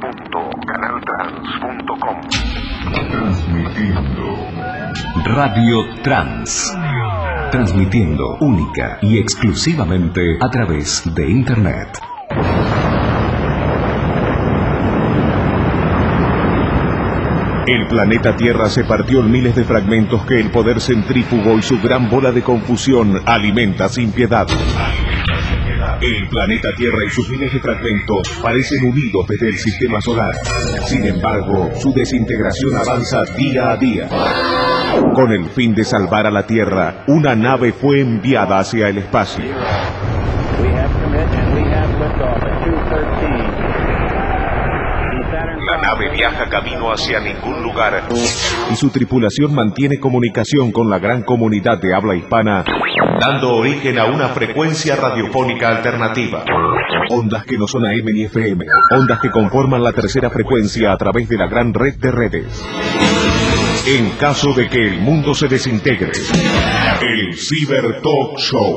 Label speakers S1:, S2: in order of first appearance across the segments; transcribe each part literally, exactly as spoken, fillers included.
S1: punto canal trans punto com.
S2: Transmitiendo Radio Trans. Transmitiendo única y exclusivamente a través de Internet. El planeta Tierra se partió en miles de fragmentos que el poder centrífugo y su gran bola de confusión alimenta sin piedad. El planeta Tierra y sus miles de fragmentos parecen unidos desde el sistema solar. Sin embargo, su desintegración avanza día a día. Con el fin de salvar a la Tierra, una nave fue enviada hacia el espacio. La nave viaja camino hacia ningún lugar y su tripulación mantiene comunicación con la gran comunidad de habla hispana, dando origen a una frecuencia radiofónica alternativa. Ondas que no son A M ni F M, ondas que conforman la tercera frecuencia a través de la gran red de redes. En caso de que el mundo se desintegre, el Cyber Talk Show.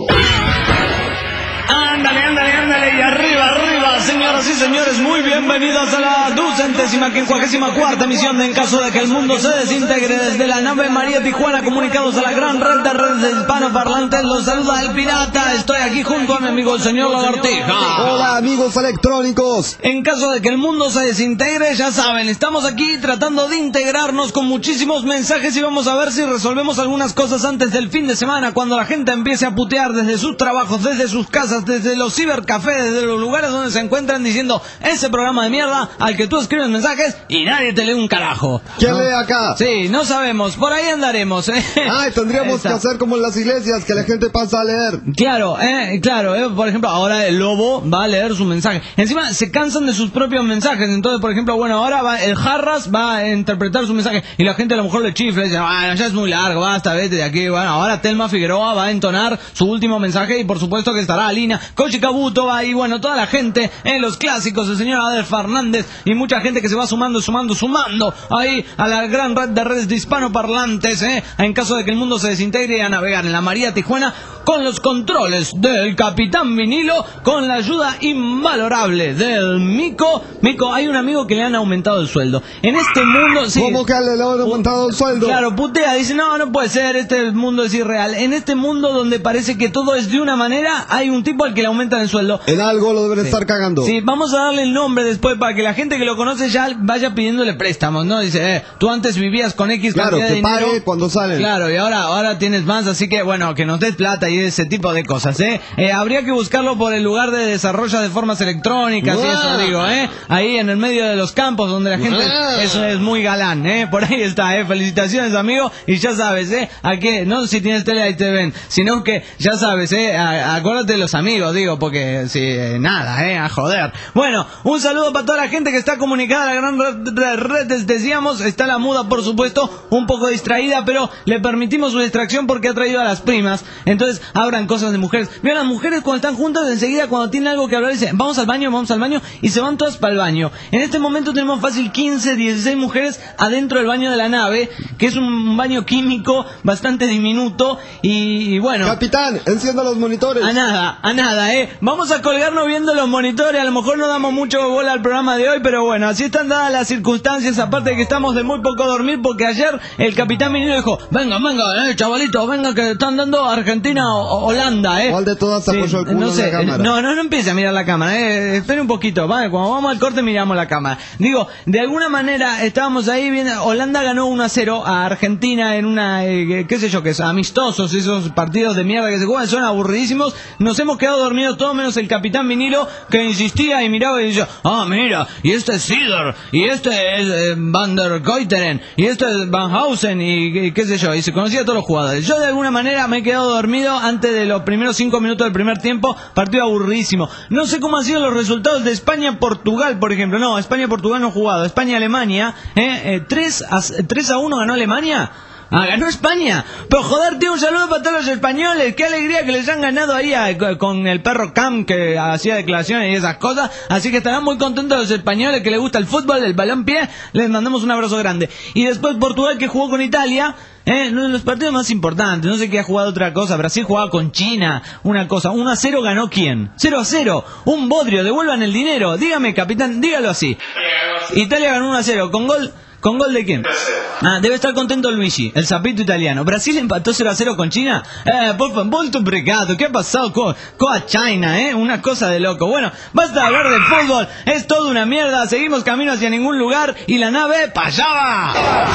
S3: Ándale, ándale, ándale, y arriba, arriba, señoras y señores, muy bienvenidos a la ducentésima quincuagésima cuarta emisión de En caso de que el mundo se desintegre desde la nave María Tijuana, comunicados a la gran red de redes hispanoparlantes. Los saluda el pirata, estoy aquí junto a mi amigo el señor Lagartija.
S4: Hola amigos electrónicos.
S3: En caso de que el mundo se desintegre, ya saben, estamos aquí tratando de integrarnos con muchísimos mensajes y vamos a ver si resolvemos algunas cosas antes del fin de semana, cuando la gente empiece a putear desde sus trabajos, desde sus casas, desde los cibercafés, desde los lugares donde se encuentran, diciendo ese programa de mierda al que tú escribes mensajes y nadie te lee un carajo.
S4: ¿Quién
S3: ¿No?
S4: lee acá?
S3: Sí, no sabemos, por ahí andaremos. ¿eh?
S4: Ay, tendríamos
S3: Esa.
S4: que hacer como en las iglesias, que la gente pasa a leer.
S3: Claro, eh, claro, eh, por ejemplo, ahora el lobo va a leer su mensaje. Encima se cansan de sus propios mensajes, entonces, por ejemplo, bueno, ahora va, el Jarras va a interpretar su mensaje y la gente a lo mejor le chifla y dice, bueno, ya es muy largo, basta, vete de aquí. Bueno, ahora Telma Figueroa va a entonar su último mensaje y por supuesto que estará Alina, Kochi Kabuto va ahí, bueno, toda la gente, en los clásicos, el señor Adel Fernández y mucha gente que se va sumando, sumando, sumando ahí a la gran red de redes de hispanoparlantes, eh, en caso de que el mundo se desintegre, y a navegar en la María Tijuana con los controles del Capitán Vinilo, con la ayuda invalorable del Mico. Mico, hay un amigo que le han aumentado el sueldo. En este mundo... Sí,
S4: ¿Cómo que le han aumentado el sueldo?
S3: Claro, putea, dice, no, no puede ser, este mundo es irreal. En este mundo donde parece que todo es de una manera, hay un tipo al que le aumentan el sueldo.
S4: En algo lo deben
S3: Sí.
S4: estar cagando.
S3: Sí, vamos a darle el nombre después para que la gente que lo conoce ya vaya pidiéndole préstamos, ¿no? Dice, eh, tú antes vivías con X
S4: Claro,
S3: cantidad de
S4: que
S3: dinero.
S4: pague cuando salen.
S3: Claro, y ahora, ahora tienes más, así que bueno, que nos des plata y ese tipo de cosas, ¿eh? eh habría que buscarlo por el lugar de desarrollo de formas electrónicas y eso digo, ¿eh? Ahí en el medio de los campos donde la gente eso es muy galán, ¿eh? Por ahí está, ¿eh? Felicitaciones, amigo, y ya sabes, ¿eh? A que, no si tienes tele ahí te ven, sino que ya sabes, ¿eh? A, acuérdate de los amigos, digo, porque si, eh, nada, ¿eh? A joder. Bueno, un saludo para toda la gente que está comunicada a la gran red, red, red, decíamos, está la muda, por supuesto, un poco distraída, pero le permitimos su distracción porque ha traído a las primas, entonces abran cosas de mujeres. Mira, las mujeres cuando están juntas, enseguida cuando tienen algo que hablar, dicen, vamos al baño, vamos al baño, y se van todas para el baño. En este momento tenemos fácil quince, dieciséis mujeres adentro del baño de la nave, que es un baño químico bastante diminuto, y, y bueno...
S4: Capitán, encienda los monitores.
S3: A nada, a nada, eh. Vamos a colgarnos viendo los monitores, a lo mejor no damos mucho bola al programa de hoy, pero bueno, así están dadas las circunstancias, aparte de que estamos de muy poco dormir, porque ayer el Capitán Vinilo dijo, venga, venga, eh, chavalito, venga, que están dando Argentina o Holanda, eh.
S4: ¿Cuál de todas se apoyó el culo
S3: no
S4: en
S3: sé,
S4: la cámara?
S3: No, no, no empiece a mirar la cámara, eh. Espere un poquito, vale, cuando vamos al corte miramos la cámara. Digo, de alguna manera estábamos ahí viendo, Holanda ganó uno a cero a Argentina en una, eh, qué sé yo, que es amistosos, esos partidos de mierda que se juegan, son aburridísimos. Nos hemos quedado dormidos todos menos el Capitán Vinilo, que insistía y miraba y decía, ah, mira, y este es Sider, y este es eh, Van der Goiteren, y este es Van Hausen, y, y qué sé yo, y se conocía a todos los jugadores. Yo de alguna manera me he quedado dormido antes de los primeros cinco minutos del primer tiempo, partido aburridísimo. No sé cómo han sido los resultados de España-Portugal, por ejemplo. No, España-Portugal no ha jugado, España-Alemania, eh, eh, tres a uno ganó Alemania. Ah, ganó España. Pero joder, tío, un saludo para todos los españoles. Qué alegría que les han ganado ahí a, con el perro Cam, que hacía declaraciones y esas cosas. Así que estarán muy contentos los españoles que les gusta el fútbol, el balón pie. Les mandamos un abrazo grande. Y después Portugal, que jugó con Italia. Eh, uno de los partidos más importantes, no sé qué ha jugado otra cosa. Brasil jugaba con China, una cosa. uno a cero ganó ¿quién? cero a cero. Un bodrio, devuelvan el dinero. Dígame, capitán, dígalo así. Italia ganó uno a cero, con gol... ¿Con gol de quién? Ah, debe estar contento Luigi, el sapito italiano. Brasil empató cero a cero con China. Eh, por favor, molto obrigado. ¿Qué ha pasado con, con China, eh? Una cosa de loco. Bueno, basta de hablar de fútbol. Es todo una mierda. Seguimos camino hacia ningún lugar y la nave para allá va.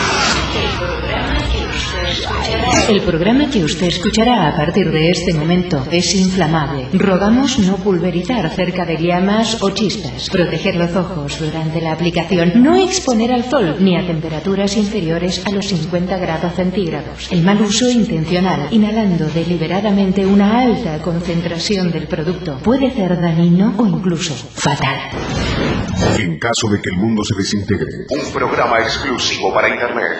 S5: El programa que usted escuchará a partir de este momento es inflamable. Rogamos no pulverizar cerca de llamas o chispas, proteger los ojos durante la aplicación, no exponer al sol ni a temperaturas inferiores a los cincuenta grados centígrados. El mal uso intencional, inhalando deliberadamente una alta concentración del producto, puede ser dañino o incluso fatal.
S2: En caso de que el mundo se desintegre,
S1: Un programa exclusivo para Internet.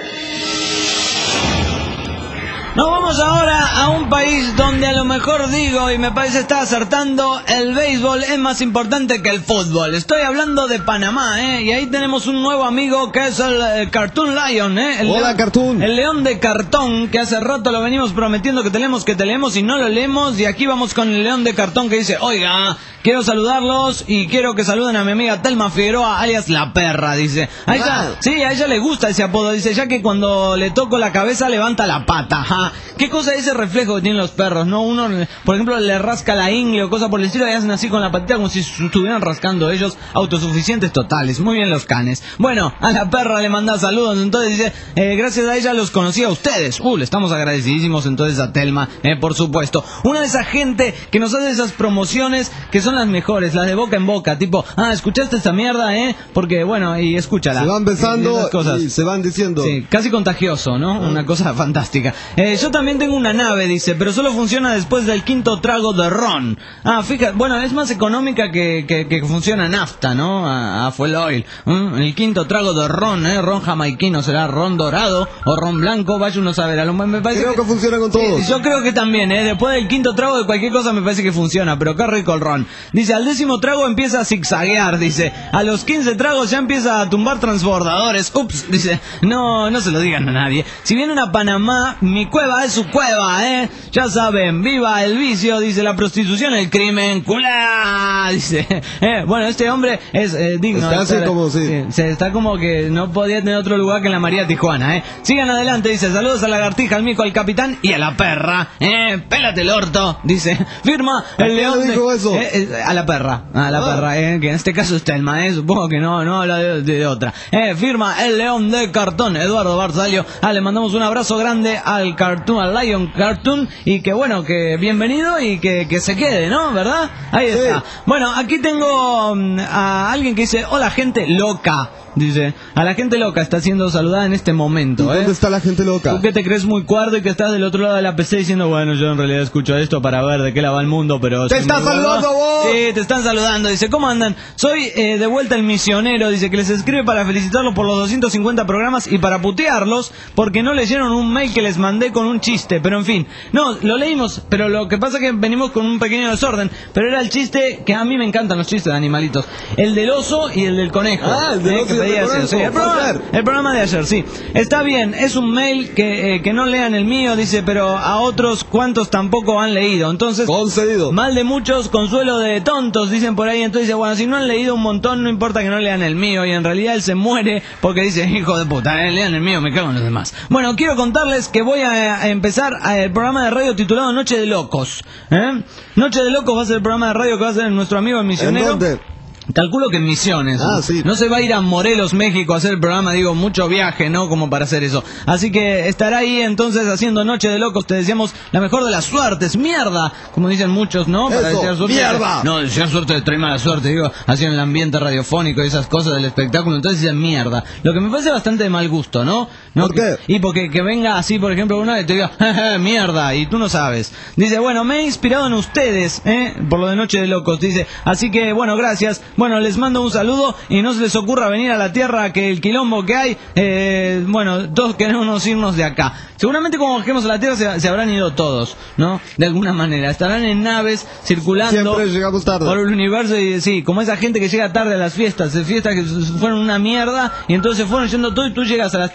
S3: Nos vamos ahora a un país donde a lo mejor digo, y me parece está acertando, el béisbol es más importante que el fútbol. Estoy hablando de Panamá, ¿eh? Y ahí tenemos un nuevo amigo que es el, el Cartoon Lion, ¿eh? El
S4: Hola,
S3: león,
S4: Cartoon.
S3: El león de cartón, que hace rato lo venimos prometiendo que tenemos, que te leemos y no lo leemos. Y aquí vamos con el león de cartón que dice, oiga, quiero saludarlos y quiero que saluden a mi amiga Telma Figueroa, alias La Perra, dice. A ella,
S4: Wow.
S3: sí, a ella le gusta ese apodo, dice, ya que cuando le toco la cabeza levanta la pata, ja. ¿Qué cosa es ese reflejo que tienen los perros, no? Uno, por ejemplo, le rasca la ingle o cosas por el estilo y hacen así con la patita como si estuvieran rascando ellos, autosuficientes totales. Muy bien los canes. Bueno, a La Perra le manda saludos, entonces dice, eh, gracias a ella los conocí a ustedes. Uh, le estamos agradecidísimos entonces a Telma, eh, por supuesto. Una de esa gente que nos hace esas promociones que son las mejores, las de boca en boca, tipo, ah, ¿escuchaste esta mierda, eh? Porque, bueno, y escúchala.
S4: Se van besando
S3: Y esas cosas.
S4: y se van diciendo.
S3: Sí, casi contagioso, ¿no? Una cosa fantástica. Eh, yo también tengo una nave, dice, pero solo funciona después del quinto trago de ron. Ah, fíjate, bueno, es más económica que, que, que funciona nafta, ¿no? A, a fuel oil. ¿Mm? El quinto trago de ron, ¿eh? Ron jamaiquino, será ron dorado o ron blanco, vaya uno a saber. A lo, me parece
S4: Creo que, que funciona con todos.
S3: Sí, yo creo que también, ¿eh? Después del quinto trago de cualquier cosa me parece que funciona, pero qué rico el ron. Dice, al décimo trago empieza a zigzaguear, dice. A los quince tragos ya empieza a tumbar transbordadores. Ups, dice, no, no se lo digan a nadie. Si vienen a Panamá, mi cueva es su cueva, ¿eh? Ya saben, viva el vicio, dice, la prostitución, el crimen, culá, dice. Eh, bueno, este hombre es eh, digno.
S4: Está así
S3: estar,
S4: como sí.
S3: sí, se está como que no podía tener otro lugar que en la María Tijuana, ¿eh? Sigan adelante, dice, saludos a la lagartija, al mico, al capitán y a la perra, ¿eh? Pélate el orto, dice. Firma el león
S4: ¿Quién
S3: de,
S4: dijo eso?
S3: eh, eh, a la perra, a la
S4: Ah.
S3: perra, eh, que en este caso es Telma, eh, supongo que no, no habla de, de otra. Eh, firma el león de cartón, Eduardo Barzalio. Ah, le mandamos un abrazo grande al Cartoon, al Lion Cartoon, y que bueno, que bienvenido y que, que se quede, ¿no? ¿Verdad? Ahí
S4: Sí.
S3: está. Bueno, aquí tengo um, a alguien que dice, hola gente loca. Dice, a la gente loca está siendo saludada en este momento, ¿eh?
S4: ¿Dónde está la gente loca?
S3: Tú que te crees muy cuerdo y que estás del otro lado de la P C diciendo, bueno, yo en realidad escucho esto para ver de qué la va el mundo, pero...
S4: ¡Te
S3: si
S4: está
S3: me-
S4: saludando vos!
S3: Sí, te están saludando. Dice, ¿cómo andan? Soy eh, de vuelta el misionero. Dice que les escribe para felicitarlos por los doscientos cincuenta programas y para putearlos porque no leyeron un mail que les mandé con un chiste. Pero en fin, no, lo leímos, pero lo que pasa es que venimos con un pequeño desorden. Pero era el chiste que a mí me encantan los chistes de animalitos. El del oso y el del conejo.
S4: Ah, el del
S3: Eh,
S4: oso
S3: que
S4: y el del
S3: pedía
S4: conejo.
S3: hacer, sí, el programa-
S4: Ayer.
S3: el programa de ayer, sí. Está bien, es un mail que, eh, que no lean el mío, dice, pero a otros cuantos tampoco han leído. Entonces,
S4: Concedido.
S3: mal de muchos, consuelo de tontos, dicen por ahí. Entonces dice, bueno, si no han leído un montón, no importa que no lean el mío. Y en realidad él se muere porque dice, hijo de puta, eh, lean el mío, me cago en los demás. Bueno, quiero contarles que voy a, a empezar a- el programa de radio titulado Noche de Locos. ¿eh? Noche de Locos va a ser el programa de radio que va a hacer nuestro amigo el
S4: ¿En
S3: misionero.
S4: dónde?
S3: Calculo que en Misiones.
S4: Ah, sí.
S3: No se va a ir a Morelos, México a hacer el programa, digo, mucho viaje, ¿no? Como para hacer eso. Así que estará ahí entonces haciendo Noche de Locos. Te deseamos la mejor de las suertes. ¡Mierda! Como dicen muchos, ¿no? Para
S4: Eso,
S3: desear suerte.
S4: ¡mierda!
S3: No, desear suerte trae mala suerte, digo, así en el ambiente radiofónico y esas cosas del espectáculo. Entonces dicen mierda. Lo que me parece bastante de mal gusto, ¿no? ¿No?
S4: ¿Por qué?
S3: Y porque que venga así, por ejemplo, una vez te diga, "Jeje, mierda", y tú no sabes. Dice, bueno, me he inspirado en ustedes, ¿eh? Por lo de Noche de Locos. Dice, así que, bueno, gracias. Bueno, les mando un saludo y no se les ocurra venir a la tierra que el quilombo que hay, eh, bueno, todos queremos irnos de acá. Seguramente cuando bajemos a la tierra se, se habrán ido todos, ¿no? De alguna manera. Estarán en naves circulando
S4: Siempre llegamos tarde.
S3: por el universo y sí, como esa gente que llega tarde a las fiestas, de fiestas que fueron una mierda y entonces fueron yendo todo y tú llegas a las tres de la mañana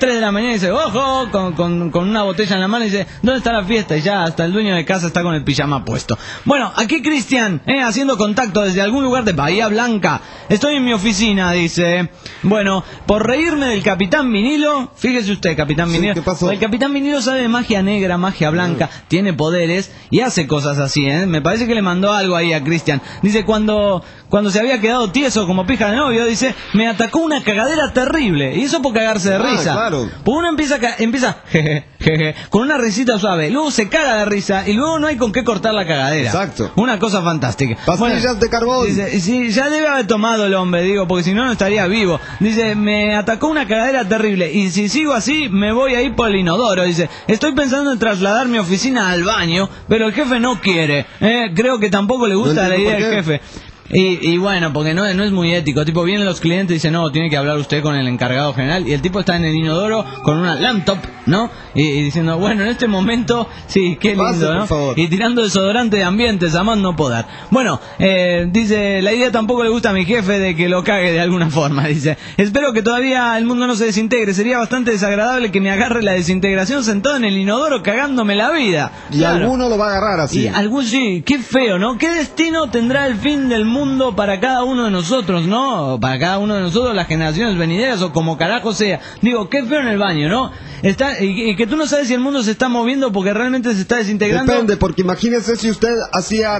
S3: mañana y dice, ojo, con, con, con una botella en la mano y dice, ¿dónde está la fiesta? Y ya hasta el dueño de casa está con el pijama puesto. Bueno, aquí Cristian, eh, haciendo contacto desde algún lugar de Bahía Blanca. Estoy en mi oficina, dice. Bueno, por reírme del Capitán Vinilo, fíjese usted, Capitán
S4: Sí,
S3: Vinilo.
S4: ¿qué pasó?
S3: El Capitán Vinilo sabe de magia negra, magia blanca, mm. tiene poderes y hace cosas así, ¿eh? Me parece que le mandó algo ahí a Cristian. Dice, cuando, cuando se había quedado tieso como pija de novio, dice, me atacó una cagadera terrible. Y eso por cagarse de
S4: Ah,
S3: risa.
S4: claro.
S3: Pues uno empieza, a empieza jeje, jeje, con una risita suave, luego se caga de risa y luego no hay con qué cortar la cagadera.
S4: Exacto.
S3: Una cosa fantástica.
S4: Pastillas
S3: Bueno,
S4: de carbón.
S3: dice, sí, ya debe haber tomado el hombre, digo, porque si no, no estaría vivo. Dice, me atacó una cagadera terrible y si sigo así, me voy a ir por el inodoro. Dice, estoy pensando en trasladar mi oficina al baño, pero el jefe no quiere. Eh, creo que tampoco le gusta
S4: No
S3: la idea
S4: entiendo
S3: del
S4: por
S3: jefe. Y, y bueno, porque no, no es muy ético. Tipo, vienen los clientes y dicen, no, tiene que hablar usted con el encargado general. Y el tipo está en el inodoro con una laptop, ¿no? Y, y diciendo, bueno, en este momento, sí, qué lindo,
S4: Pase,
S3: ¿no?
S4: por favor.
S3: Y tirando desodorante de ambientes, a más no poder. Bueno, eh, dice, la idea tampoco le gusta a mi jefe de que lo cague de alguna forma. Dice, espero que todavía el mundo no se desintegre. Sería bastante desagradable que me agarre la desintegración sentado en el inodoro cagándome la vida.
S4: Y
S3: Claro.
S4: alguno lo va a agarrar así.
S3: Y algún sí, qué feo, ¿no? ¿Qué destino tendrá el fin del mundo para cada uno de nosotros, ¿no? Para cada uno de nosotros, las generaciones venideras o como carajo sea. Digo, qué feo en el baño, ¿no? Está, y, y que tú no sabes si el mundo se está moviendo porque realmente se está desintegrando.
S4: Depende, porque imagínese si usted hacía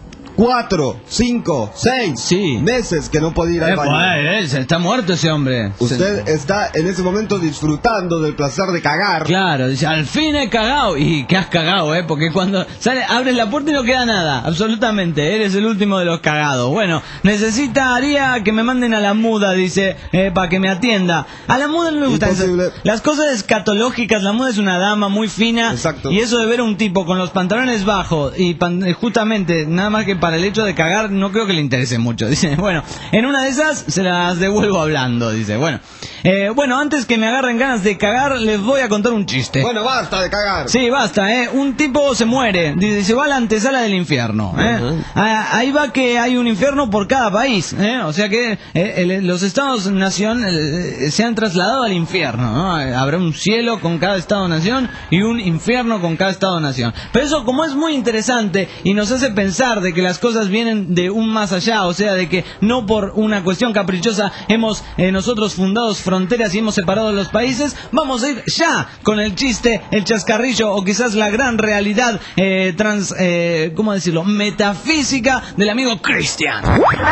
S4: cuatro, cinco, seis
S3: Sí.
S4: meses que no podía ir al
S3: Eh,
S4: baño.
S3: pues, eh, se está muerto ese hombre.
S4: Usted
S3: Se-
S4: está en ese momento disfrutando del placer de cagar.
S3: Claro, dice, al fin he cagado. Y que has cagado, ¿eh? Porque cuando sale, abres la puerta y no queda nada. Absolutamente, eres el último de los cagados. Bueno, necesitaría que me manden a la muda, dice, eh, para que me atienda. A la muda no me gusta.
S4: Imposible.
S3: Las cosas escatológicas, la muda es una dama muy fina.
S4: Exacto.
S3: Y eso de ver a un tipo con los pantalones bajos y pan- eh, justamente nada más que para el hecho de cagar, no creo que le interese mucho. Dice, bueno, en una de esas se las devuelvo hablando, dice, bueno. Eh, bueno, antes que me agarren ganas de cagar, les voy a contar un chiste.
S4: Bueno, basta de cagar.
S3: Sí, basta, ¿eh? Un tipo se muere, dice, se va a la antesala del infierno, ¿eh?
S4: Ajá.
S3: Ah, ahí va que hay un infierno por cada país, ¿eh? O sea que eh, el- los estados-nación eh, se han trasladado al infierno, ¿no? Habrá un cielo con cada estado-nación y un infierno con cada estado-nación. Pero eso, como es muy interesante y nos hace pensar de que las cosas vienen de un más allá, o sea, de que no por una cuestión caprichosa hemos eh, nosotros fundado fronteras y hemos separado los países, vamos a ir ya con el chiste, el chascarrillo o quizás la gran realidad eh, trans, eh, ¿cómo decirlo? Metafísica del amigo Cristian.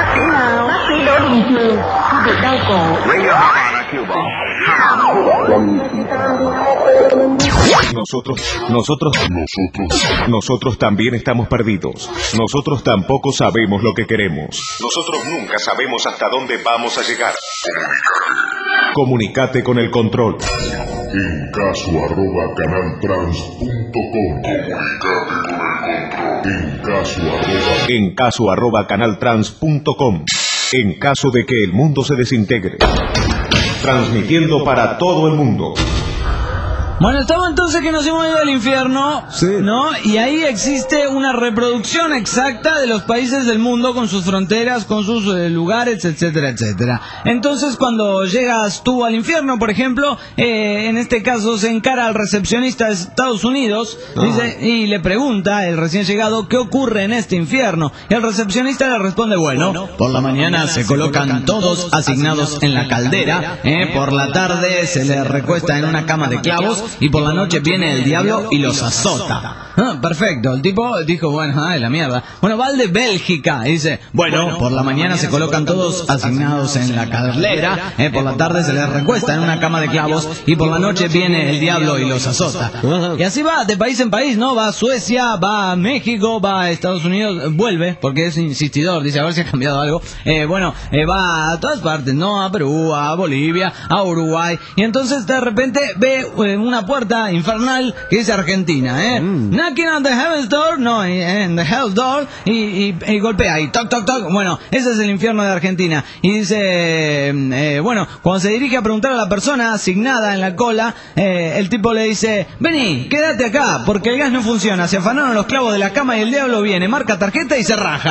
S2: Nosotros, nosotros, nosotros, nosotros también estamos perdidos. Nosotros tampoco sabemos lo que queremos.
S1: Nosotros nunca sabemos hasta dónde vamos a llegar.
S2: Comunicate con el control.
S6: En caso arroba canaltrans punto com. En caso arroba
S2: En caso arroba canaltrans punto com. En caso de que el mundo se desintegre. Transmitiendo para todo el mundo.
S3: Bueno, estamos entonces que nos hemos ido al infierno,
S4: Sí.
S3: ¿no? Y ahí existe una reproducción exacta de los países del mundo con sus fronteras, con sus eh, lugares, etcétera, etcétera. Entonces, cuando llegas tú al infierno, por ejemplo, eh, en este caso se encara al recepcionista de Estados Unidos,
S4: Ah.
S3: dice, y le pregunta, el recién llegado, ¿qué ocurre en este infierno? Y el recepcionista le responde, bueno, por la mañana se colocan todos asignados en la caldera, ¿eh? Por la tarde se les recuesta en una cama de clavos, y por la noche viene el diablo y los azota. Ah, perfecto, el tipo dijo, bueno, ay, la mierda. Bueno, va al de Bélgica y dice, bueno, por la mañana se colocan todos asignados en la caldera, eh, por la tarde se les recuesta en una cama de clavos y por la noche viene el diablo y los azota. Y así va de país en país, ¿no? Va a Suecia, va a México, va a Estados Unidos, vuelve, porque es insistidor, dice, a ver si ha cambiado algo. Eh, bueno, eh, va a todas partes, ¿no? A Perú, a Bolivia, a Uruguay, y entonces de repente ve eh, una puerta infernal que dice Argentina, ¿eh?
S4: Mm.
S3: Knocking on the heaven's door, no, en the hell's door, y, y, y golpea, y toc, toc, toc. Bueno, ese es el infierno de Argentina. Y dice, eh, bueno, cuando se dirige a preguntar a la persona asignada en la cola, eh, el tipo le dice, vení, quédate acá, porque el gas no funciona, se afanaron los clavos de la cama y el diablo viene, marca tarjeta y se raja.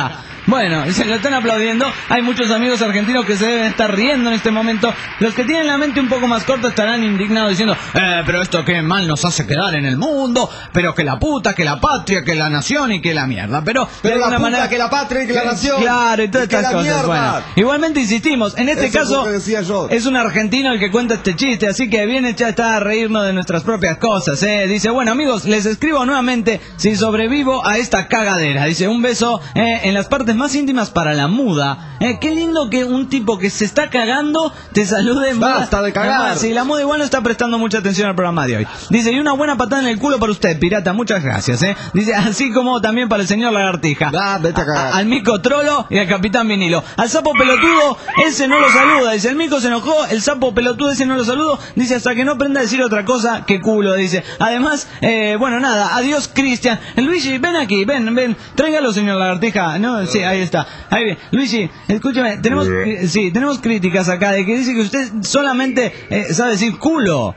S3: Bueno, se lo están aplaudiendo. Hay muchos amigos argentinos que se deben estar riendo en este momento. Los que tienen la mente un poco más corta estarán indignados diciendo, eh, pero esto qué mal nos hace quedar en el mundo, pero que la puta, que la patria, que la nación y que la mierda. Pero,
S4: Pero
S3: de
S4: la
S3: alguna
S4: puta,
S3: manera...
S4: que la patria y que la nación.
S3: Claro, y todas
S4: y que
S3: estas
S4: la
S3: cosas.
S4: mierda.
S3: Bueno, igualmente insistimos, en este
S4: Eso es
S3: caso
S4: lo que decía yo.
S3: es un argentino el que cuenta este chiste, así que viene ya está a reírnos de nuestras propias cosas, ¿eh? Dice, bueno amigos, les escribo nuevamente si sobrevivo a esta cagadera. Dice, un beso eh, en las partes más íntimas para la muda. Eh, qué lindo que un tipo que se está cagando te salude.
S4: Basta de cagar.
S3: Sí, la muda igual no está prestando mucha atención al programa de hoy. Dice, y una buena patada en el culo para usted, pirata, muchas gracias, ¿eh? Dice, así como también para el señor Lagartija.
S4: Ah, vete a cagar.
S3: A- al Mico Trolo y al Capitán Vinilo. Al sapo pelotudo, ese no lo saluda. Dice, el Mico se enojó, el sapo pelotudo ese no lo saludo. Dice, hasta que no aprenda a decir otra cosa que culo, dice. Además, eh, bueno, nada, adiós Cristian. Luigi, ven aquí, ven, ven. Tráigalo, señor Lagartija. No, sí, ahí está. Ahí bien. Luigi, escúchame, tenemos, eh, sí, tenemos críticas acá de que dice que usted solamente eh, sabe decir culo.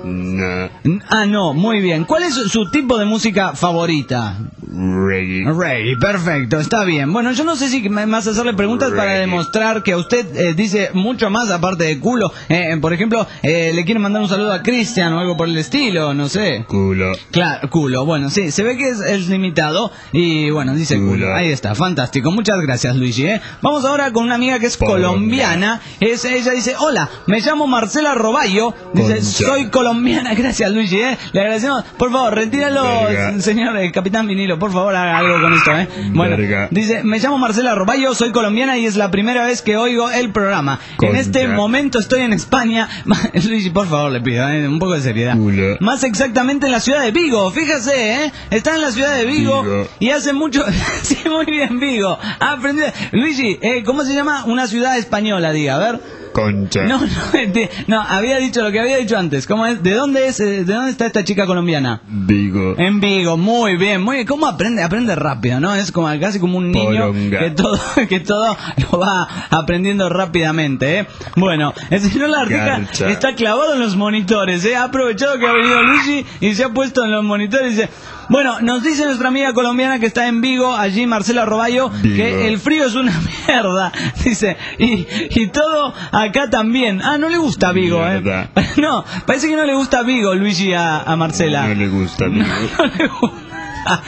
S7: No.
S3: Ah, no, muy bien. ¿Cuál es su, su tipo de música favorita?
S7: Reggae.
S3: Reggae, perfecto, está bien. Bueno, yo no sé si me vas a hacerle preguntas para
S7: Reggae.
S3: demostrar que usted eh, dice mucho más aparte de culo. Eh, por ejemplo, eh, le quiere mandar un saludo a Cristian o algo por el estilo, no sé.
S7: Culo.
S3: Claro, culo, bueno, sí, se ve que es, es limitado y bueno, dice culo.
S7: Culo.
S3: Ahí está, fantástico, muchas gracias Luigi, ¿eh? Vamos ahora con una amiga que es
S7: Poronga.
S3: colombiana. Es, ella dice, hola, me llamo Marcela Roballo. Dice,
S7: Concha.
S3: soy colombiana, gracias Luigi, ¿eh? Le agradecemos, por favor, retíralo,
S7: Verga.
S3: señor eh, Capitán Vinilo, por favor, haga algo con esto, ¿eh? Bueno,
S7: Verga.
S3: dice, me llamo Marcela Roballo, soy colombiana y es la primera vez que oigo el programa. En
S7: Concha.
S3: este momento estoy en España. Luigi, por favor, le pido, ¿eh? Un poco de seriedad.
S7: Culo.
S3: Más exactamente en la ciudad de Vigo, fíjese, ¿eh? Está en la ciudad de Vigo,
S7: Vigo.
S3: y hace mucho... sí, muy bien, Vigo. Ha aprendido... Luigi, eh, ¿cómo se llama una ciudad española, diga? A ver...
S7: Concha.
S3: No, no, de- no, había dicho lo que había dicho antes. ¿Cómo es? ¿De dónde es? eh, ¿De dónde está esta chica colombiana?
S7: Vigo.
S3: En Vigo, muy bien, muy bien. ¿Cómo aprende? Aprende rápido, ¿no? Es como casi como un niño
S7: Poronga.
S3: que todo, que todo lo va aprendiendo rápidamente, ¿eh? Bueno, el señor Lagartija
S7: Garcha.
S3: está clavado en los monitores, ¿eh? Ha aprovechado que ha venido Luigi y se ha puesto en los monitores y dice... Bueno, nos dice nuestra amiga colombiana que está en Vigo, allí Marcela Roballo,
S7: Vigo.
S3: que el frío es una mierda, dice, y, y todo acá también. Ah, no le gusta Vigo,
S7: Mierda.
S3: ¿eh? No, parece que no le gusta Vigo, Luigi, a, a Marcela.
S7: No le gusta Vigo.
S3: No le gusta.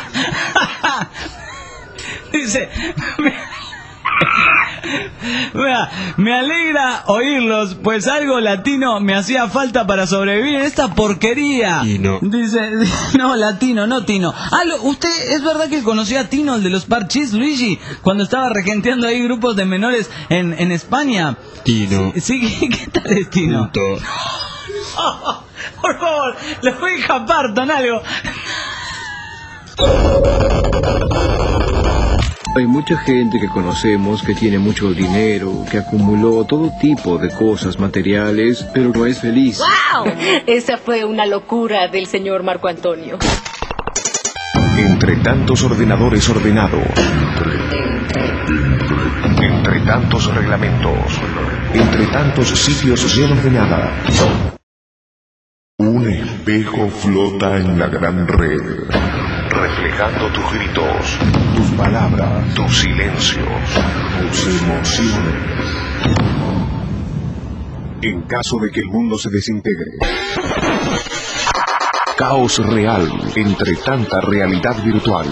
S3: Dice, me, Vea, me alegra oírlos, pues algo latino me hacía falta para sobrevivir en esta porquería.
S7: Tino.
S3: Dice, no, latino, no Tino. Ah, lo- ¿usted es verdad que conoció a Tino, el de los parchís, Luigi? Cuando estaba regenteando ahí grupos de menores en, en España.
S7: Tino.
S3: Sí, ¿qué, qué tal es Tino?
S7: Puto.
S3: Oh, por favor, lo voy a escapar, ton algo.
S8: Hay mucha gente que conocemos que tiene mucho dinero, que acumuló todo tipo de cosas materiales, pero no es feliz.
S9: ¡Wow! Esa fue una locura del señor Marco Antonio.
S2: Entre tantos ordenadores ordenados, entre tantos reglamentos, entre tantos sitios llenos de nada,
S6: Un espejo flota en la gran red.
S2: reflejando tus gritos, tus palabras, tus silencios, tus emociones. En caso de que el mundo se desintegre, caos real entre tanta realidad virtual.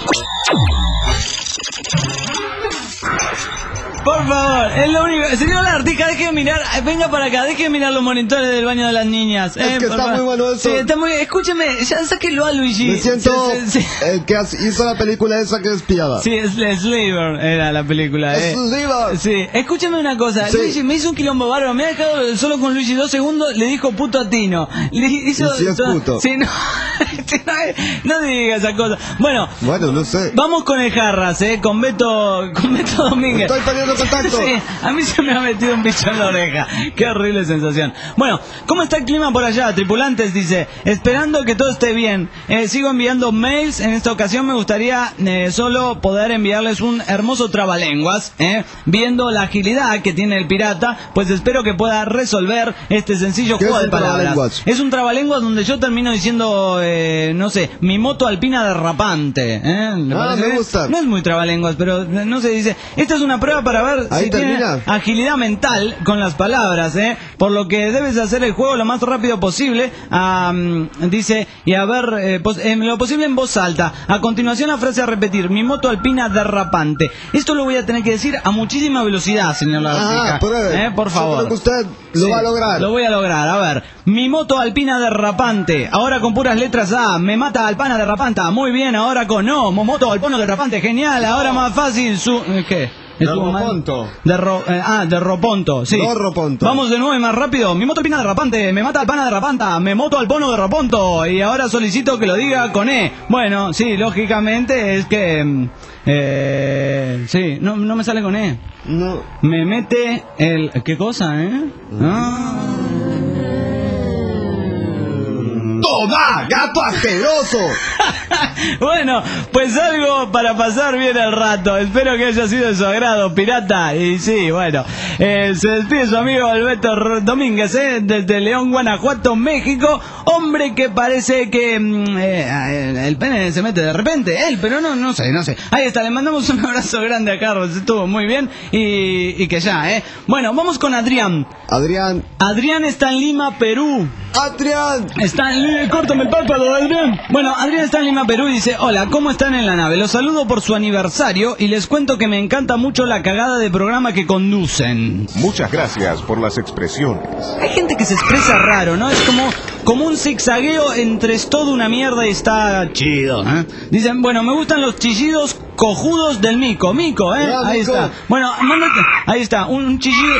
S3: Por favor, es lo único. Señor Lagartija, deje de mirar. eh, Venga para acá, deje de mirar los monitores del baño de las niñas.
S4: Es que
S3: por
S4: está
S3: favor.
S4: muy bueno eso.
S3: Sí, está muy. Escúcheme, ya sáquelo a Luigi.
S4: Me siento
S3: Sí, sí, sí.
S4: el que hace- hizo la película esa que es espiada.
S3: Sí, es Slaver era la película. eh.
S4: Slaver.
S3: Sí, escúchame una cosa.
S4: Sí.
S3: Luigi me hizo un quilombo bárbaro. Me ha dejado solo con Luigi dos segundos. Le dijo puto a Tino. Le hizo.
S4: Y si es
S3: todo-
S4: puto.
S3: Sí, no. Sí, no, no diga esa cosa. Bueno,
S4: Bueno, no sé.
S3: vamos con el Jarras, eh. Con Beto. Con Beto Domínguez.
S4: Estoy perdiendo contacto.
S3: Sí, a mí se Se me ha metido un bicho en la oreja. Qué horrible sensación. Bueno, ¿cómo está el clima por allá, tripulantes? Dice, esperando que todo esté bien. Eh, sigo enviando mails. En esta ocasión me gustaría eh, solo poder enviarles un hermoso trabalenguas. Eh, viendo la agilidad que tiene el pirata, pues espero que pueda resolver este sencillo juego de palabras. Es un trabalenguas donde yo termino diciendo, eh, no sé, mi moto alpina derrapante. ¿eh? ¿Le
S4: ah, me gusta.
S3: No es muy trabalenguas, pero no se dice. Esta es una prueba para ver
S4: Ahí
S3: si
S4: termina.
S3: tiene agilidad mental con las palabras, ¿eh? Por lo que debes hacer el juego lo más rápido posible. Um, dice, y a ver, eh, pos eh, lo posible en voz alta. A continuación la frase a repetir, mi moto alpina derrapante. Esto lo voy a tener que decir a muchísima velocidad, señor Lagartija.
S4: Ah, pruebe.
S3: ¿Eh? Por favor.
S4: Yo creo que usted lo
S3: Sí,
S4: va a lograr.
S3: Lo voy a lograr, a ver. Mi moto alpina derrapante. Ahora con puras letras A. Me mata alpana derrapanta. Muy bien, ahora con no. Momoto alpono derrapante. Genial, ahora más fácil. Su ¿Qué?
S4: Derroponto.
S3: Derro eh, ah, derroponto, sí.
S4: Derroponto.
S3: Vamos de nuevo y más rápido. Mi moto alpina derrapante. Me mata alpana derrapanta. Me moto alpono derroponto. Y ahora solicito que lo diga con E. Bueno, sí, lógicamente es que... Eh, sí, no, no me sale con E.
S4: No.
S3: Me mete el... ¿Qué cosa, eh? Ah.
S4: ¡Toma, gato asqueroso!
S3: Bueno, pues algo para pasar bien el rato. Espero que haya sido de su agrado, pirata. Y sí, bueno, eh, se despide su amigo Alberto Domínguez, eh, desde León, Guanajuato, México. Hombre que parece que mm, eh, el pene se mete de repente. Él, pero no, no sé, no sé. Ahí está, le mandamos un abrazo grande a Carlos. Estuvo muy bien. Y, y que ya, ¿eh? Bueno, vamos con Adrián.
S4: Adrián.
S3: Adrián está en Lima, Perú.
S4: Adrián.
S3: Está en Lima, córtame el párpado, Adrián. Bueno, Adrián está en Lima, Perú y dice, hola, ¿cómo están en la nave? Los saludo por su aniversario y les cuento que me encanta mucho la cagada de programa que conducen.
S1: Muchas gracias por las expresiones.
S3: Hay gente que se expresa raro, ¿no? Es como, como un zigzagueo entre es todo una mierda y está chido, ¿eh? Dicen, bueno, me gustan los chillidos cojudos del mico. Mico, ¿eh?
S4: Ya,
S3: ahí
S4: Mico.
S3: está. Bueno, mándate. Ahí está, un, un chillido...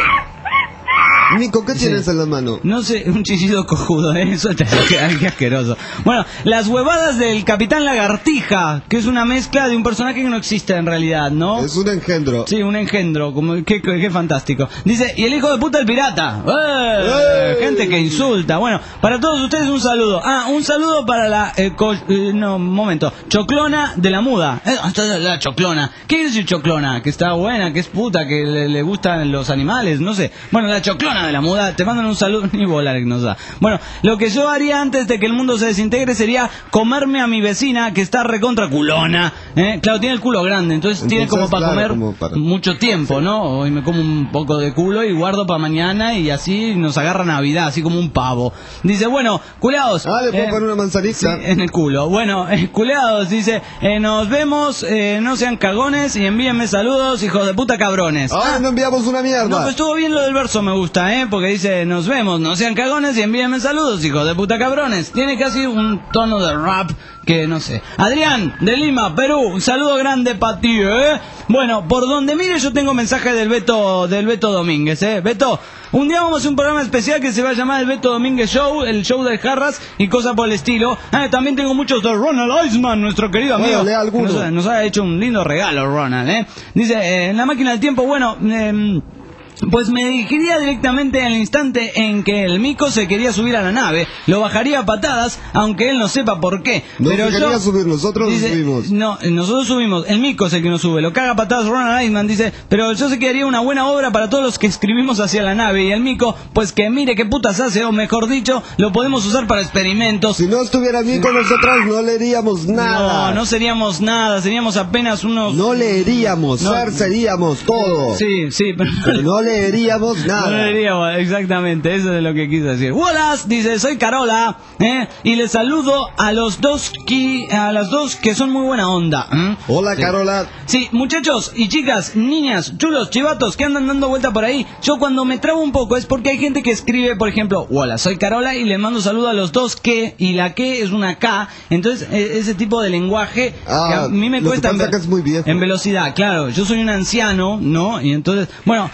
S4: Nico, ¿qué
S3: Sí.
S4: tienes en la mano?
S3: No sé, un chillido cojudo, ¿eh? Eso te qué asqueroso. Bueno, las huevadas del Capitán Lagartija, que es una mezcla de un personaje que no existe en realidad, ¿no?
S4: Es un engendro.
S3: Sí, un engendro, como qué, qué, qué fantástico. Dice, y el hijo de puta el pirata. ¡Eh!
S4: ¡Eh!
S3: Gente que insulta. Bueno, para todos ustedes un saludo. Ah, un saludo para la... Eh, co- eh, no, un momento. Choclona de la muda. Eh, esta es la choclona. ¿Qué quiere decir choclona? Que está buena, que es puta, que le, le gustan los animales, no sé. Bueno, la choclona de la muda, te mandan un saludo. Ni bola que nos da. Bueno, lo que yo haría antes de que el mundo se desintegre sería comerme a mi vecina, que está recontra culona. ¿eh? Claro, tiene el culo grande, entonces,
S4: Entonces,
S3: tiene como para
S4: claro,
S3: comer
S4: como para-
S3: mucho tiempo, ¿no? Hoy me como un poco de culo y guardo para mañana y así nos agarra Navidad, así como un pavo. Dice, bueno, culeados.
S4: Ah, le puedo
S3: eh,
S4: poner una manzanita.
S3: Sí, en el culo. Bueno, eh, culeados, dice, eh, nos vemos, eh, no sean cagones y envíenme saludos, hijos de puta cabrones.
S4: Ah, no enviamos una mierda.
S3: No, pues estuvo bien lo del verso, me gusta, ¿eh? Porque dice, nos vemos, no sean cagones y envíenme saludos, hijos de puta cabrones. Tiene casi un tono de rap que no sé. Adrián, de Lima, Perú, un saludo grande para ti, ¿eh? Bueno, por donde mire yo tengo mensaje del Beto, del Beto Domínguez, ¿eh? Beto, un día vamos a hacer un programa especial que se va a llamar el Beto Domínguez Show, el show de jarras y cosas por el estilo. Ah, también tengo muchos de Ronald Eisman, nuestro querido amigo.
S4: Bueno, lea alguno.
S3: Nos, nos ha hecho un lindo regalo, Ronald, ¿eh? Dice, eh, en la máquina del tiempo, bueno, eh, pues me dirigiría directamente al instante en que el mico se quería subir a la nave. Lo bajaría a patadas, aunque él no sepa por qué.
S4: No
S3: Pero
S4: se
S3: yo,
S4: quería subir, nosotros
S3: dice,
S4: nos subimos.
S3: No, nosotros subimos. El mico es el que nos sube. Lo caga a patadas Ronald Eisman, dice. Pero yo sé que haría una buena obra para todos los que escribimos hacia la nave. Y el mico, pues que mire qué putas hace, o mejor dicho, lo podemos usar para experimentos.
S4: Si no estuviera Nico, nosotros no leeríamos nada.
S3: No, no seríamos nada. Seríamos apenas unos...
S4: No leeríamos,
S3: No.
S4: ser seríamos todo.
S3: Sí, sí, pero...
S4: Pero no leeríamos nada.
S3: No le diríamos, exactamente, eso es lo que quiso decir. Wallace dice, soy Carola, ¿eh? Y les saludo a los dos que, a las dos que son muy buena onda. ¿eh?
S4: Hola,
S3: Sí.
S4: Carola.
S3: Sí, muchachos y chicas, niñas, chulos, chivatos que andan dando vuelta por ahí. Yo cuando me trabo un poco es porque hay gente que escribe, por ejemplo, hola, soy Carola y le mando saludo a los dos que, y la que es una K. Entonces, e- ese tipo de lenguaje
S4: Ah,
S3: que a mí me
S4: lo que
S3: cuesta
S4: pasa
S3: en,
S4: que es muy viejo.
S3: en velocidad, claro. Yo soy un anciano, ¿no? Y entonces, bueno, eh, somos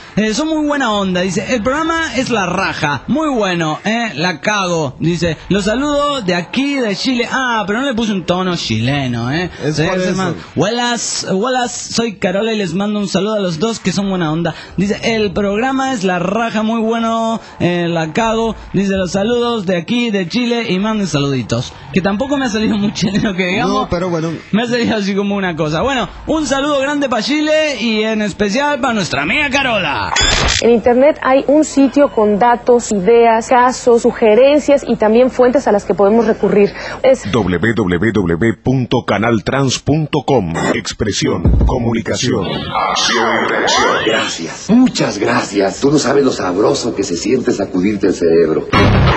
S3: son muy buena onda. Dice, el programa es la raja, muy bueno, eh, la cago. Dice, los saludo de aquí, de Chile. Ah, pero no le puse un tono chileno, eh.
S4: Es
S3: Sí,
S4: por
S3: se
S4: eso.
S3: llama, Buenas, buenas, soy Carola y les mando un saludo a los dos que son buena onda. Dice, el programa es la raja, muy bueno, eh, la cago. Dice, los saludos de aquí, de Chile, y manden saluditos. Que tampoco me ha salido muy chileno que digamos.
S4: No, pero bueno.
S3: Me ha salido así como una cosa. Bueno, un saludo grande para Chile y en especial para nuestra amiga Carola.
S10: En Internet hay un sitio con datos, ideas, casos, sugerencias y también fuentes a las que podemos recurrir. Es
S2: doble u doble u doble u punto canal trans punto com. Expresión, comunicación, acción y reacción.
S11: Gracias, muchas gracias. Tú no sabes lo sabroso que se siente sacudirte el cerebro.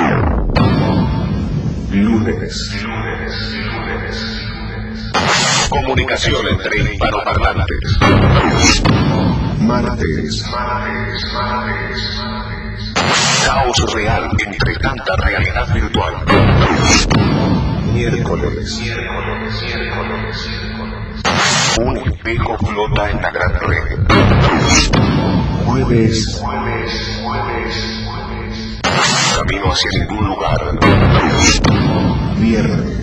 S2: Lunes. Comunicación entre hispanoparlantes. Martes. Caos real entre tanta realidad virtual. Miércoles. Un espejo flota en la gran red. Jueves. Camino hacia ningún lugar. Viernes.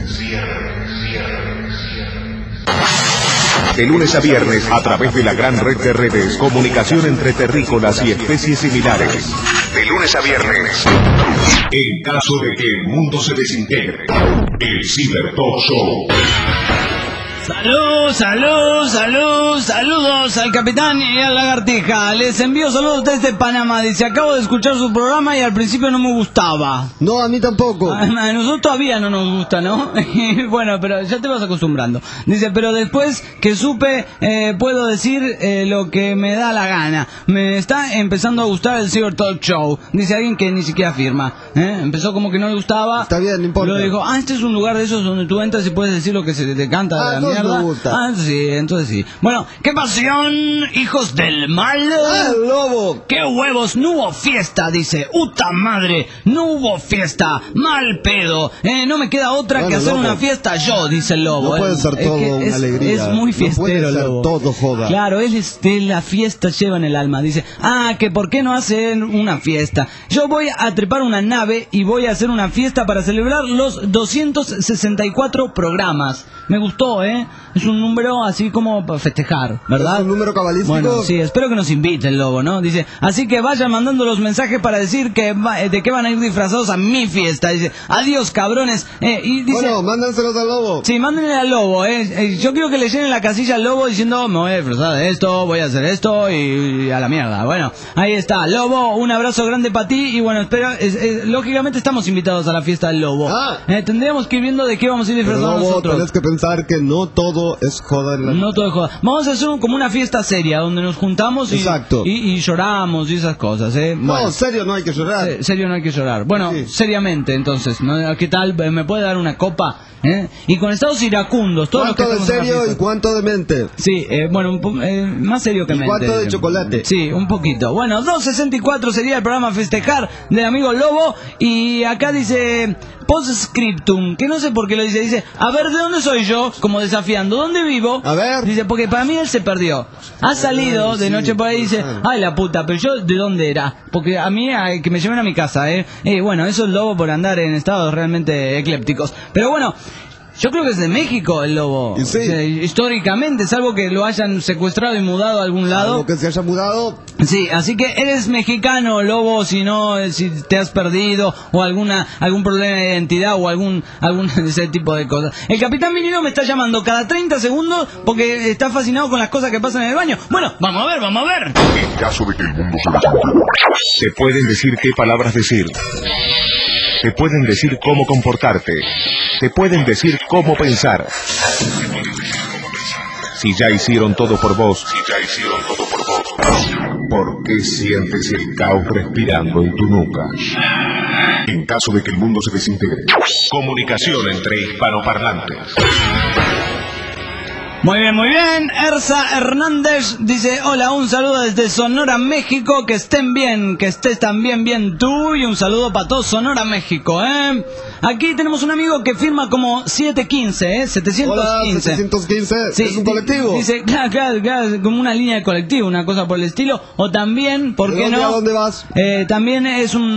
S2: De lunes a viernes, a través de la gran red de redes, comunicación entre terrícolas y especies similares. De lunes a viernes, en caso de que el mundo se desintegre, el Cyber Talk Show.
S3: Salud, salud, salud, saludos al capitán y a la lagartija. Les envío saludos desde Panamá. Dice, acabo de escuchar su programa y al principio no me gustaba.
S4: No, a mí tampoco.
S3: A, a nosotros todavía no nos gusta, ¿no? Bueno, pero ya te vas acostumbrando. Dice, pero después que supe, eh, puedo decir eh, lo que me da la gana. Me está empezando a gustar el Cyber Talk Show. Dice alguien que ni siquiera firma. ¿eh? Empezó como que no le gustaba.
S4: Está bien, no importa.
S3: Luego dijo, ah, este es un lugar de esos donde tú entras y puedes decir lo que se te canta
S4: Ah,
S3: de la
S4: entonces
S3: mierda.
S4: me gusta.
S3: Ah, sí, entonces sí. Bueno, qué pasión, hijos del mal.
S4: ¡Ah, el lobo!
S3: ¡Qué huevos! No hubo fiesta, dice. ¡Uta madre! No hubo fiesta. Mal pedo. Eh, no me queda otra
S4: Bueno,
S3: que hacer
S4: lobo.
S3: una fiesta yo, dice el lobo.
S4: No puede ser
S3: Es
S4: todo
S3: que
S4: una
S3: es,
S4: alegría.
S3: Es muy
S4: No
S3: fiestero
S4: puede
S3: el
S4: ser
S3: lobo.
S4: todo joda.
S3: Claro, él es de la fiesta lleva en el alma. Dice, ah, que por qué no hacen una fiesta. Yo voy a trepar una nave y voy a hacer una fiesta para celebrar los doscientos sesenta y cuatro programas. Me gustó, ¿eh? Es un número así como para festejar, ¿verdad?
S4: ¿Es un número cabalístico?
S3: Bueno, sí, espero que nos invite el lobo, ¿no? Dice, así que vayan mandando los mensajes para decir que va- de qué van a ir disfrazados a mi fiesta. Dice, adiós, cabrones. Eh, y dice,
S4: Bueno, mándanselos al lobo.
S3: sí, mándenle al lobo, ¿eh? Eh, Yo quiero que le llenen la casilla al lobo diciendo, me voy a disfrazar de esto, voy a hacer esto y, y a la mierda. Bueno, ahí está. Lobo, un abrazo grande para ti y bueno, espero, es- es- lógicamente estamos invitados a la fiesta del lobo.
S4: Ah.
S3: Eh, tendríamos que ir viendo de qué vamos a ir
S4: Pero
S3: disfrazados
S4: lobo,
S3: nosotros.
S4: tenés que pensar que no todo es joda en la...
S3: No todo es joda. Vamos a hacer un- como una fiesta seria donde nos juntamos y,
S4: Exacto.
S3: y, y lloramos y esas cosas, ¿eh?
S4: No,
S3: Bueno,
S4: serio, no hay que llorar.
S3: eh, serio no hay que llorar. Bueno,
S4: Sí.
S3: seriamente entonces, ¿no? ¿Qué tal? ¿Me puede dar una copa? ¿Eh? Y con estados iracundos, todos los que
S4: ¿Cuánto de
S3: estamos en la
S4: serio y
S3: fiesta.
S4: cuánto de mente?
S3: Sí, eh, bueno, un po- eh, más serio que
S4: ¿Y
S3: mente.
S4: cuánto de chocolate?
S3: Sí, un poquito. Bueno, dos sesenta y cuatro sería el programa Festejar del amigo Lobo. Y acá dice Postscriptum, que no sé por qué lo dice. Dice, a ver, ¿de dónde soy yo? Como desafiando, ¿dónde vivo?
S4: A ver.
S3: Dice, porque para mí él se perdió. Ha salido
S4: Ay,
S3: de
S4: sí,
S3: noche por ahí y dice,
S4: claro.
S3: ay la puta, pero yo ¿de dónde era? Porque a mí, ay, que me lleven a mi casa, ¿eh? Eh, bueno, eso es Lobo por andar en estados realmente eclépticos. Pero bueno... Yo creo que es de México el lobo.
S4: Y sí.
S3: O sea, históricamente, salvo que lo hayan secuestrado y mudado a algún lado.
S4: Algo que se haya mudado.
S3: Sí, así que eres mexicano, lobo, si no, eh, si te has perdido o alguna algún problema de identidad o algún algún de ese tipo de cosas. El capitán Vinilo me está llamando cada treinta segundos porque está fascinado con las cosas que pasan en el baño. Bueno, vamos a ver, vamos a ver.
S2: En caso de que el mundo se desintegre, te pueden decir qué palabras decir. Te pueden decir cómo comportarte. Te pueden decir cómo pensar. Si ya hicieron todo por vos, si ya hicieron todo por vos, ¿por qué sientes el caos respirando en tu nuca? En caso de que el mundo se desintegre, comunicación entre hispanoparlantes.
S3: Muy bien, muy bien. Erza Hernández dice, hola, un saludo desde Sonora, México, que estén bien, que estés también bien tú, y un saludo para todo Sonora, México, ¿eh? Aquí tenemos un amigo que firma como setecientos quince, ¿eh? setecientos quince.
S4: Hola, setecientos quince,
S3: sí,
S4: es un colectivo.
S3: Dice, claro, claro, claro, como una línea de colectivo, una cosa por el estilo, o también, ¿por qué
S4: ¿De
S3: no?
S4: dónde, a dónde vas?
S3: Eh, también es un,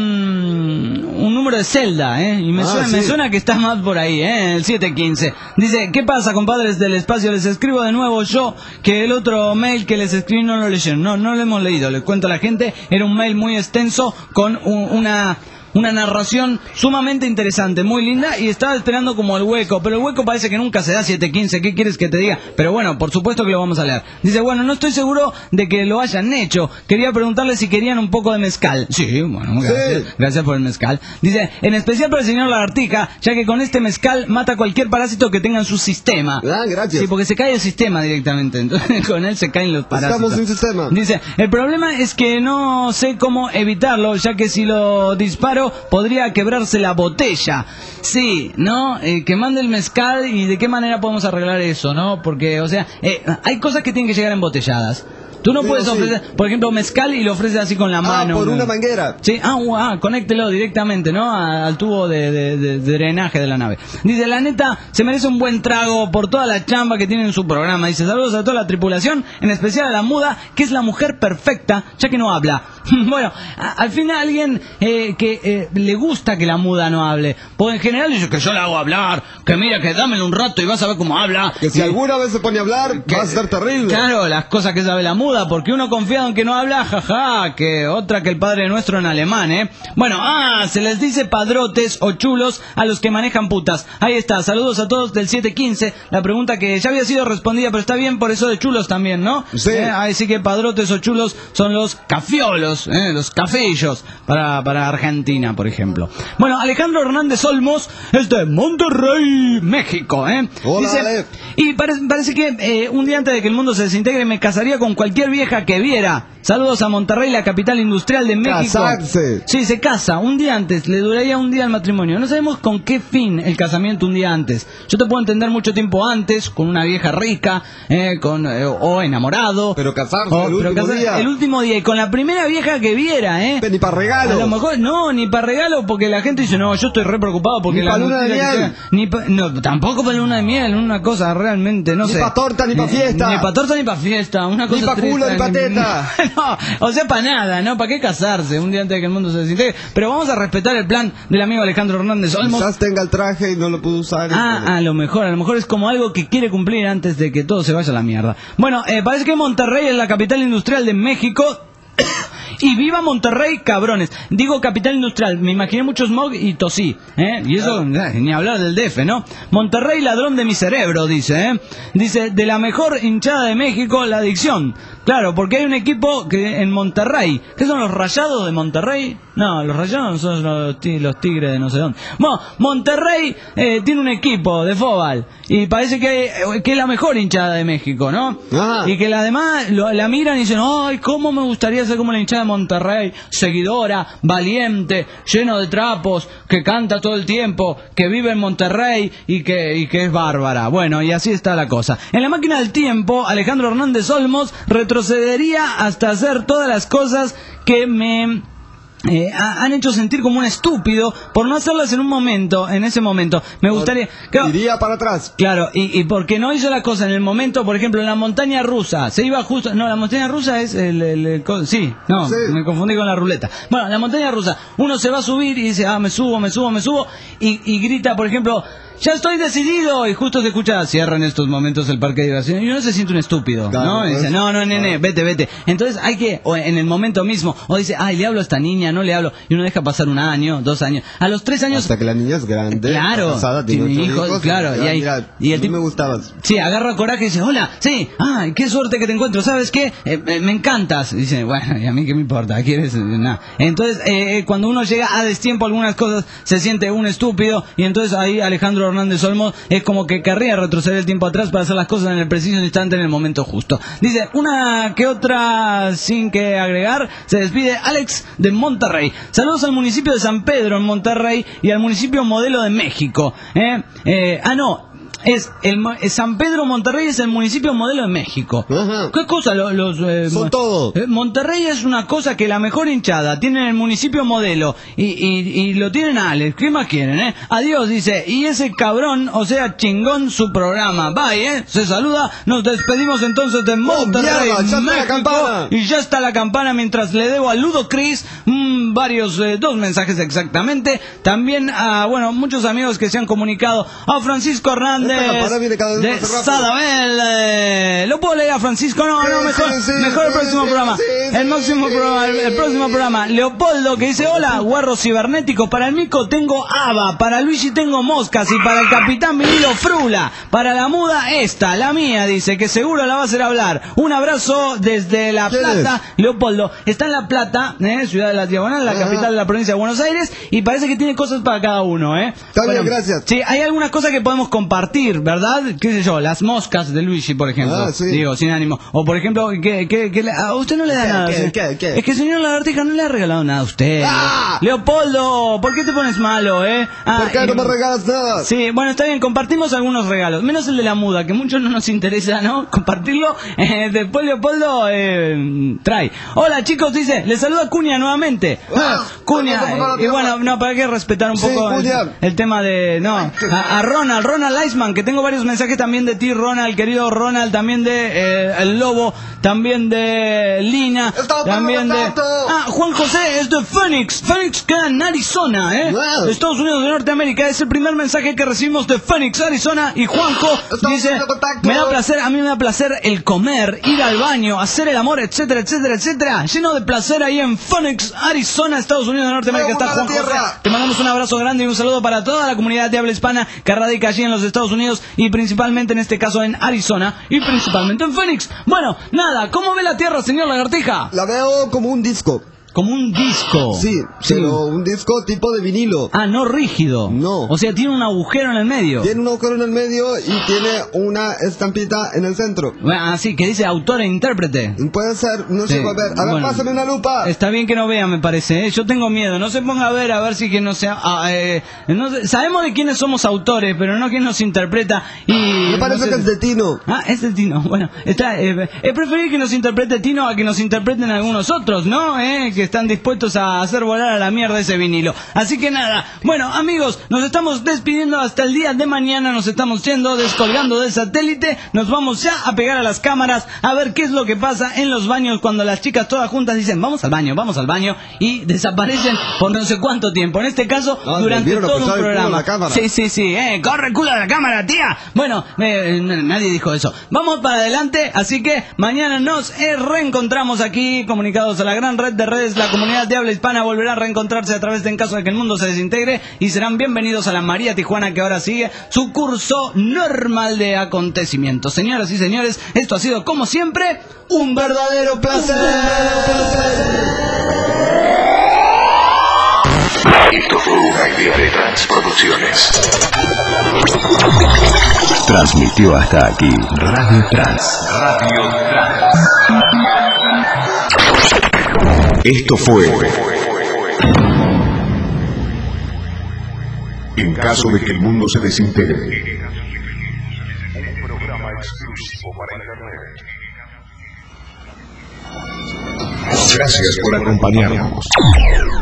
S3: un número de celda, ¿eh? Y me,
S4: Ah,
S3: suena,
S4: sí.
S3: me suena que está más por ahí, ¿eh? El setecientos quince. Dice, ¿qué pasa, compadres del espacio? Les escribo de nuevo yo, que el otro mail que les escribí no lo leyeron. No, no lo hemos leído, les cuento a la gente. Era un mail muy extenso con un, una... Una narración sumamente interesante, muy linda, y estaba esperando como el hueco, pero el hueco parece que nunca se da. Setecientos quince, ¿qué quieres que te diga? Pero bueno, por supuesto que lo vamos a leer. Dice, bueno, no estoy seguro de que lo hayan hecho. Quería preguntarles si querían un poco de mezcal. Sí, bueno, gracias, sí. gracias por el mezcal. Dice, en especial para el señor Lagartija, ya que con este mezcal mata cualquier parásito que tenga en su sistema.
S4: Ah, gracias.
S3: Sí, porque se cae el sistema directamente, entonces con él se caen los parásitos.
S4: Estamos sin sistema.
S3: Dice, el problema es que no sé cómo evitarlo, ya que si lo disparo podría quebrarse la botella. Sí, ¿no? Eh, que mande el mezcal, y de qué manera podemos arreglar eso, ¿no? Porque, o sea, eh, hay cosas que tienen que llegar embotelladas. Tú no
S4: Pero
S3: puedes
S4: sí.
S3: ofrecer, por ejemplo, mezcal y lo ofreces así con la mano.
S4: Ah, por
S3: ¿no?
S4: una manguera.
S3: Sí, ah, uh, ah, conéctelo directamente, ¿no? A- al tubo de, de- de- de drenaje de la nave. Dice, la neta, se merece un buen trago por toda la chamba que tiene en su programa. Dice, saludos a toda la tripulación, en especial a la muda, que es la mujer perfecta, ya que no habla. Bueno, a- al final alguien eh, que eh, le gusta que la muda no hable. Porque en general dice que yo la hago hablar, que mira, que dámelo un rato y vas a ver cómo habla.
S4: Que si
S3: Y-
S4: alguna vez se pone a hablar,
S3: que-
S4: va a ser terrible.
S3: Claro, las cosas que sabe la muda, porque uno confiado en que no habla, jaja, que otra que el Padre Nuestro en alemán, ¿eh? Bueno, ah, se les dice padrotes o chulos a los que manejan putas. Ahí está, saludos a todos del setecientos quince. La pregunta que ya había sido respondida, pero está bien por eso de chulos también, ¿no?
S4: Sí.
S3: Eh, ahí sí que padrotes o chulos son los cafiolos, ¿eh? Los cafillos para, para Argentina, por ejemplo. Bueno, Alejandro Hernández Olmos es de Monterrey, México, ¿eh?
S4: Hola,
S3: Dice,
S4: Ale.
S3: y parece, parece que eh, un día antes de que el mundo se desintegre me casaría con cualquier vieja que viera. Saludos a Monterrey, la capital industrial de México.
S4: Casarse.
S3: Sí, se casa un día antes, le duraría un día el matrimonio. No sabemos con qué fin el casamiento un día antes. Yo te puedo entender mucho tiempo antes, con una vieja rica, eh, con eh, o enamorado.
S4: Pero casarse
S3: O-
S4: el
S3: pero
S4: último
S3: casar-
S4: día.
S3: el último día, y con la primera vieja que viera, ¿eh?
S4: Ni para regalo.
S3: A lo mejor, no, ni para regalo, porque la gente dice, no, yo estoy re preocupado porque
S4: Ni
S3: la
S4: pa' luna de
S3: noticia que
S4: miel.
S3: sea- ni pa- no, tampoco para luna de miel, una cosa realmente, no
S4: Ni
S3: sé.
S4: pa' torta, ni pa' fiesta.
S3: Ni para torta, ni para fiesta, una cosa
S4: pa' culo,
S3: triste,
S4: ni pa' teta.
S3: No, o sea, para nada, ¿no? ¿Para qué casarse un día antes de que el mundo se desintegre? Pero vamos a respetar el plan del amigo Alejandro Hernández Olmos.
S4: Quizás tenga el traje y no lo pudo usar.
S3: Ah, a lo mejor, a lo mejor es como algo que quiere cumplir antes de que todo se vaya a la mierda. Bueno, eh, parece que Monterrey es la capital industrial de México. Y viva Monterrey, cabrones. Digo capital industrial, me imaginé mucho smog y tosí, ¿eh? Y eso, eh, ni hablar del D F, ¿no? Monterrey, ladrón de mi cerebro, dice, ¿eh? Dice, de la mejor hinchada de México, la adicción. Claro, porque hay un equipo que en Monterrey. ¿Qué son los Rayados de Monterrey? No, los Rayados son los, ti- los Tigres de no sé dónde. Bueno, Monterrey eh, tiene un equipo de fútbol y parece que, hay- que es la mejor hinchada de México, ¿no?
S4: Ah.
S3: Y que la demás lo- la miran y dicen, ay, cómo me gustaría ser como la hinchada de Monterrey, seguidora, valiente, lleno de trapos, que canta todo el tiempo, que vive en Monterrey y que, y que es bárbara. Bueno, y así está la cosa. En la máquina del tiempo, Alejandro Hernández Olmos retrocedería hasta hacer todas las cosas que me... Eh, ha- han hecho sentir como un estúpido por no hacerlas en un momento, en ese momento. Me gustaría... Claro,
S4: Iría para atrás.
S3: Claro, y, y porque no hizo la cosa en el momento, por ejemplo, en la montaña rusa, se iba justo, no, la montaña rusa es el, el- el co- sí, no,
S4: Sí.
S3: me confundí con la ruleta. Bueno, la montaña rusa, uno se va a subir y dice, ah, me subo, me subo, me subo, y, y grita, por ejemplo, ya estoy decidido, y justo se escucha, cierra en estos momentos el parque de diversiones, y uno se siente un estúpido,
S4: Claro,
S3: ¿no? Y dice,
S4: pues.
S3: no, no, nene, vete, vete. Entonces hay que, o en el momento mismo, o dice, ay, le hablo a esta niña, no le hablo, y uno deja pasar un año, dos años, a los tres años...
S4: Hasta que la niña es grande.
S3: Claro,
S4: está casada, tiene
S3: tiene
S4: ocho
S3: hijos,
S4: hijos,
S3: claro,
S4: ya,
S3: y ahí-
S4: mira,
S3: y el
S4: tú
S3: tipo-
S4: me gustabas.
S3: Sí, agarra coraje y dice, hola, sí, ay, qué suerte que te encuentro, ¿sabes qué? Eh, eh, me encantas. Y dice, bueno, ¿y a mí qué me importa? ¿Quieres? Nada. Entonces, eh, eh, cuando uno llega a destiempo algunas cosas, se siente un estúpido, y entonces ahí Alejandro Hernández Olmos es como que querría retroceder el tiempo atrás para hacer las cosas en el preciso instante, en el momento justo. Dice, una que otra sin que agregar, se despide Alex de Monterrey. Saludos al municipio de San Pedro en Monterrey y al municipio modelo de México. ¿eh? Eh, ah, no. es el es San Pedro Monterrey es el municipio modelo de México. Ajá. ¿Qué cosa? Los, los eh,
S4: son todo.
S3: Eh, Monterrey es una cosa que la mejor hinchada tienen el municipio modelo y, y, y lo tienen Alex. ¿Qué más quieren, eh? Adiós, dice. Y ese cabrón, o sea, chingón su programa. Bye, eh. Se saluda. Nos despedimos entonces de Monterrey,
S4: oh, mierda, ya
S3: México.
S4: está la campana.
S3: Y ya está la campana mientras le debo a Ludo Chris mmm, varios, eh, dos mensajes exactamente. También a, bueno, muchos amigos que se han comunicado. A Francisco Hernández de Sadabel. Eh, ¿Lo puedo leer a Francisco? No, no, mejor, sí, sí, mejor el próximo sí, programa. Sí, sí, el próximo sí, programa, el, el próximo programa. Leopoldo que dice, hola, guarro cibernético. Para el Mico tengo Ava, para Luigi tengo Moscas y para el Capitán Vinilo Frula. Para la muda esta, la mía, dice, que seguro la va a hacer hablar. Un abrazo desde La Plata. Leopoldo está en La Plata, eh, ciudad de la Diagonal, la Ajá. capital de la provincia de Buenos Aires, y parece que tiene cosas para cada uno, ¿eh?
S4: Está bueno, bien, gracias.
S3: Sí, hay algunas cosas que podemos compartir, ¿verdad? ¿Qué sé yo? Las moscas de Luigi, por ejemplo. Ah, sí. Digo, sin ánimo. O por ejemplo, que, que, que a usted no le da
S4: ¿Qué,
S3: nada.
S4: ¿qué, qué, qué?
S3: Es que el señor Lagartija no le ha regalado nada a usted.
S4: ¡Ah!
S3: Leopoldo, ¿por qué te pones malo, eh? Ah,
S4: ¿Por qué no me regalas nada?
S3: Sí, bueno, está bien, compartimos algunos regalos. Menos el de la muda, que mucho no nos interesa, ¿no? Compartirlo. Eh, después Leopoldo eh, trae. Hola, chicos, dice, le saluda Cuña nuevamente. Ah, Cuña, eh, y bueno, no, para que respetar un poco sí, el, el tema de... No, a, a Ronald, Ronald Iceman, que tengo varios mensajes también de ti, Ronald, querido Ronald, también de eh, El Lobo, también de Lina, también de... Ah, Juan José es de Phoenix, Phoenix queda en Arizona, ¿eh? Wow. Estados Unidos de Norteamérica, es el primer mensaje que recibimos de Phoenix, Arizona, y Juanjo dice, me da placer, a mí me da placer el comer, ir al baño, hacer el amor, etcétera, etcétera, etcétera, lleno de placer ahí en Phoenix, Arizona, Estados Unidos de Norteamérica, está Juan José. Te mandamos un abrazo grande y un saludo para toda la comunidad de habla hispana que radica allí en los Estados Unidos y principalmente en este caso en Arizona y principalmente en Phoenix. Bueno, nada, ¿cómo ve la Tierra, señor Lagartija?
S4: La veo como un disco.
S3: Como un disco.
S4: Sí, sí, pero un disco tipo de vinilo.
S3: Ah, no rígido.
S4: No.
S3: O sea, tiene un agujero en el medio.
S4: Tiene un agujero en el medio y tiene una estampita en el centro.
S3: Ah, sí, que dice autor e intérprete.
S4: Puede ser, no se va a ver. A ver, bueno, pásame una lupa.
S3: Está bien que no vea, me parece, ¿eh? Yo tengo miedo. No se ponga a ver, a ver si que no sea... Ah, eh, no, sabemos de quiénes somos autores, pero no quién nos interpreta. Y
S4: me parece no sé, que es de Tino.
S3: Ah, es de Tino. Bueno, está, eh, es preferible que nos interprete Tino a que nos interpreten algunos otros, ¿no? Eh, que están dispuestos a hacer volar a la mierda ese vinilo. Así que nada, bueno amigos, nos estamos despidiendo hasta el día de mañana, nos estamos yendo, descolgando del satélite, nos vamos ya a pegar a las cámaras a ver qué es lo que pasa en los baños cuando las chicas todas juntas dicen vamos al baño, vamos al baño y desaparecen por no sé cuánto tiempo, en este caso ah, durante todo un programa. Sí, sí, sí, eh, corre el culo de la cámara, tía. Bueno, eh, nadie dijo eso. Vamos para adelante, así que mañana nos eh, reencontramos aquí, comunicados a la gran red de redes, la comunidad de habla hispana volverá a reencontrarse a través de En caso de que el mundo se desintegre y serán bienvenidos a la María Tijuana que ahora sigue su curso normal de acontecimientos. Señoras y señores, esto ha sido como siempre un verdadero placer.
S2: Esto fue una idea de Transproducciones. Transmitió hasta aquí Radio Trans. Radio Trans. Esto fue En caso de que el mundo se desintegre. Un programa exclusivo para Internet. Gracias por acompañarnos.